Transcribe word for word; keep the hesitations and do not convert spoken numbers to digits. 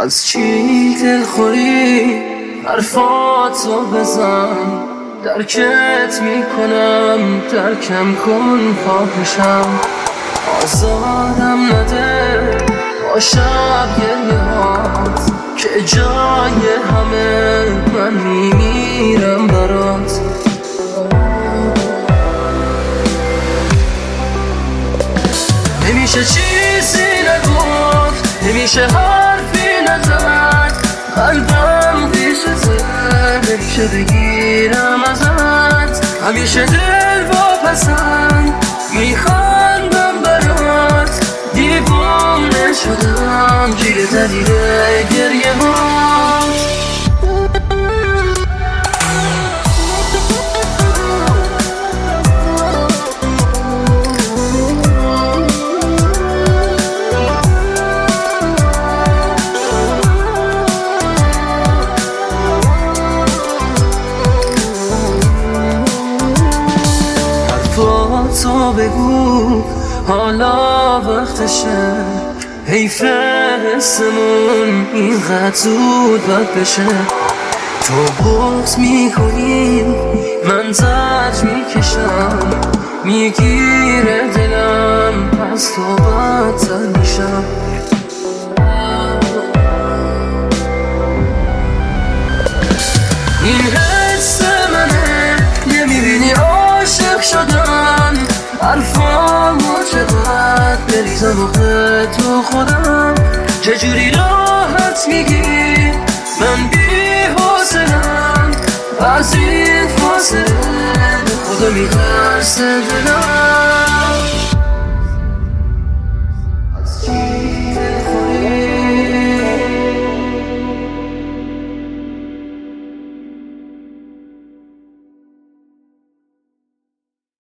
از چی دلخوری حرفاتو بزن، درکت میکنم، درکم کن خواهشم. آزادم نده با شب گریه هات که جای همه من میمیرم برات. نمیشه چیزی نگفت، نمیشه حرفی نزد، قلبم پیشته نمیشه بگیرم ازت. همیشه دل با پسند میخواندم برات، دیوانه شدم گیر دلیل گریه هات. تو بگو حالا وقتشه، حیف حسمون اینقدر زود باید بشه. تو بغض میکنی من زجر میکشم، میگیره دلم از تو بدتر میشم. این حس منه نمیبینی عاشق شدم، حرفامو چقدر بریزم آخه تو خودم. چجوری راحت میگی من بی حوصله‌ام، از این فاصله به خدا میترسه دلم.